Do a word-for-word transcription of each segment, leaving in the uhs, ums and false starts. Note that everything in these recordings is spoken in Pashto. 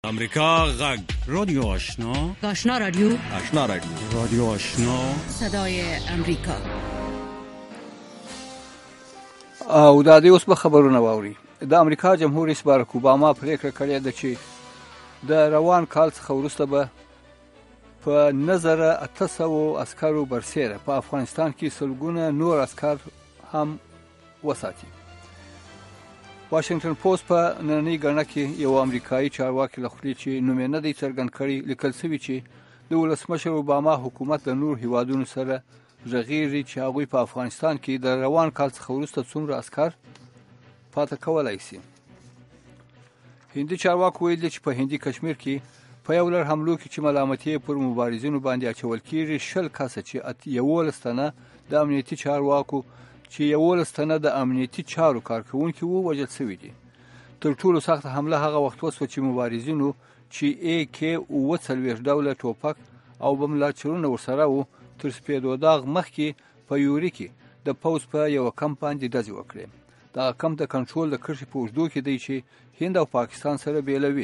امریکا غږ رادیو آشنا آشنا رادیو آشنا رادیو رادیو آشنا صدای امریکا. او دا د اوس په خبرونه واوري. د امریکا جمهور رئیس بارک اوباما پریکړه کړې ده چې د روان کال څخه وروسته به په نظر اته سوه عسکرو برسېره په افغانستان کې سلګونه نور عسکر هم وساتي. واشنگټن پوسټ په نننۍ ګڼه کې یو امریکایي چارواکي له خولې چې نوم یې نه دی څرګند کړی لیکل شوي چې د ولسمشر اوباما حکومت د نور هیوادونو سره غږیږي چې هغوی په افغانستان کې د روان کال څخه وروسته څومره عسکر پاتې کولی شي. هندي چارواکو ویلي چې په هندي کشمیر کې په یو لړ حملو کې چې ملامتي پر مبارزینو باندې اچول کېږي شل کسه چې یولس تنه د امنیتي چارواکو چې یولس تنه د امنیتي چارو کارکونکي وو وژل شوي دي. تر ټولو سخته حمله هغه وخت وسوه چې مبارزینو چې ای کې اووه څلوېښت ډوله ټوپک او بم لاچرونه ورسره وو تر سپېدو داغ مخکې په یوري کې د پوځ په یوه کمپ باندې ډزې وکړې. دغه کمپ د کنټرول د کرښې په اوږدو کې دی چې هند او پاکستان سره بیلوي.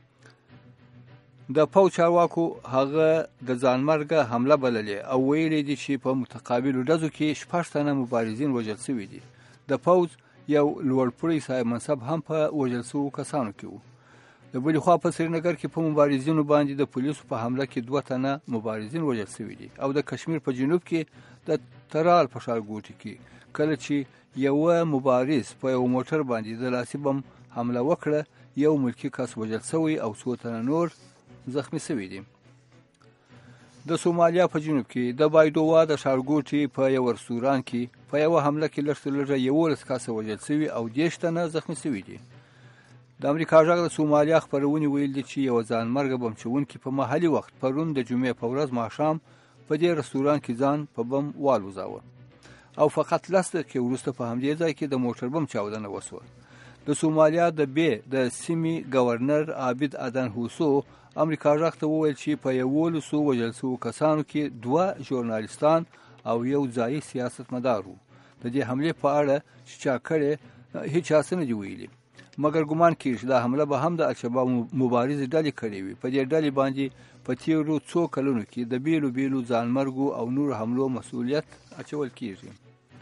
د پوځ چارواکو هغه د ځانمرګه حمله بللې او ویلي دي چې په متقابلو ډزو کې شپږ تنه مبارزین وژل شوي دي. د پوځ یو لوړپوړی صاحب منصب هم په وژل شوو کسانو کې وو. د بلې خوا په سرینګر کې په مبارزینو باندې د پولیسو په حمله کې دوه تنه مبارزین وژل شوي دي. او د کشمیر په جنوب کې د ترال په ښارګوټي کې کله چې یوه مبارز په یو موټر باندې د لاسي بم حمله وکړه یو ملکي کس وژل شوی او څو تنه نور زخمی شوي دي. د سومالیا په جنوب کې د بایدووا د ښارګوټي په یو رستوران کې په یوه حمله کې لږ تر لږه یولس کسه وژل شوي او دېرش تنه زخمی شوي دي. د امریکا غږ د سومالیا خپرونې ویل دي چې یوه ځانمرګه بم چوونکي په محلي وخت پرون د جمعې په ورځ ماښام په دې رستوران کې ځان په بم والوځاوه او فقط لس دقیقې وروسته په همدې ځای کې د موټر بم چاودنه وسوه. د سومالیا د بې د سیمې گورنر عابد ادن حوسو امریکا غږ ته وویل چې په یولسو وژل شوو کسانو کې دوه ژورنالیستان او یو ځایي سیاستمدار وو. د دې حملې په اړه چې چا کړې هیڅ چا څه نه دي ویلي، مګر ګمان کېږي چې دا حمله به هم د الشباب مبارزې ډلې کړې وي. په دې ډلې باندې په تېرو څو کلونو کې د بیلو بیلو ځانمرګو او نورو حملو مسؤلیت اچول کېږي.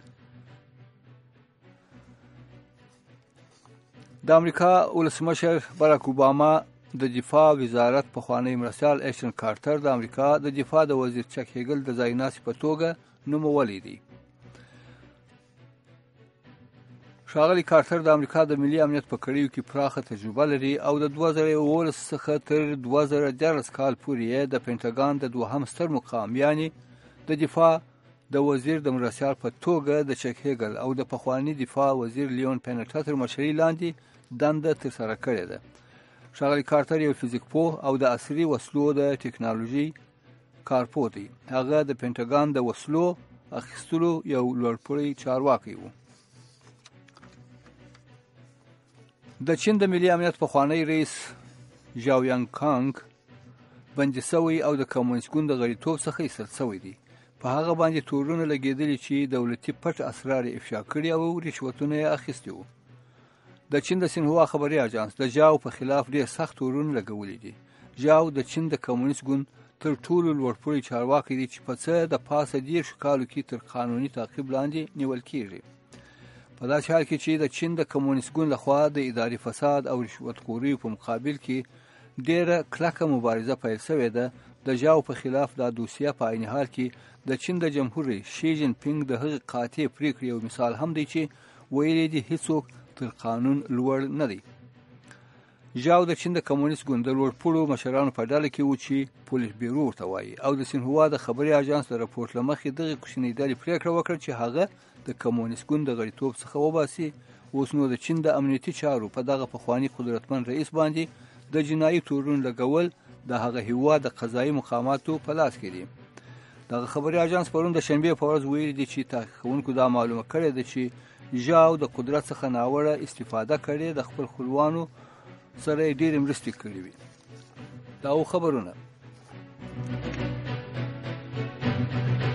د امریکا ولسمشر باراک اوباما د دفاع وزارت پخوانی مرستیال ایشن کارتر د امریکا د دفاع د وزیر چک هیګل د ځایناستي په توګه نومولی دی. ښاغلی کارتر د امریکا د ملي امنیت په کړیو کې پراخه تجربه لري او د دوه زره اوولس څخه تر دوه زره دیارلس کال پورې د پینټاګان د دوهم ستر مقام یعنی د دفاع د وزیر د مرستیال په توګه د چک هیګل او د پخوانی دفاع وزیر لیون پینټا تر مشرۍ لاندې دنده ترسره کړې ده. ښاغلی کارتر یو فزیک پوه او د عصري وسلو د ټکنالوژي کارپوه دی. هغه د پینټاګان د وسلو اخیستلو یو لوړپوړی چارواکی و. د چین د ملي امنیت پخوانی رئیس ژاو یانګ کانګ بندي شوی او د کمونیست ګوند د غړیتوب څخه ایستل شوی دی. په هغه باندې تورونه لګېدلي چې دولتي پټ اسرار یې افشا کړي او رشوتونه یې اخیستي وو. د چین د سینهوا خبري اژانس د ژاو په خلاف ډېر سخت تورونه لګولي دي. ژاو د چین د کمونیست ګوند تر ټولو لوړپوړی چارواکی دی چې په څه د پاسه دېرشو کالو کې تر قانوني تعقیب لاندې نیول کېږي. په داسې حال کې چې د چین د کمونیست ګوند لخوا د اداري فساد او رشوتخورۍ په مقابل کې ډېره کلکه مبارزه پیل شوې ده، د ژاو په خلاف دا دوسیه په عین حال کې د چین د جمهور رئیس شي جین پینګ د هغې قاطع پریکړې یو مثال هم دی چې ویلي دي هیڅوک تر قانون لوړ نه دی. ژاو د چین د کمونیست ګوند د لوړپوړو مشرانو په ډله کې و چې پولیس بیرو ورته وایي او د سینهوا د خبري اژانس د راپورټ له مخې دغې کوچنۍ ډلې پریکړه وکړه چې هغه د کمونیست ګوند د غړیتوب څخه وباسي. اوس نو د چین د امنیتي چارو په دغه پخواني قدرتمن رئیس باندې د جنایي تورون لګول د هغه هیواد د قضایي مقاماتو په لاس کې دي. دغه خبري اژانس پرون د شنبې په ورځ ویلي دي چې تحقیق کوونکو دا معلومه کړې ده چې ژاو د قدرت څخه ناوړه استفاده کړې د خپل خپلوانو سره یې ډېرې مرستې کړې وي. دا خبرونه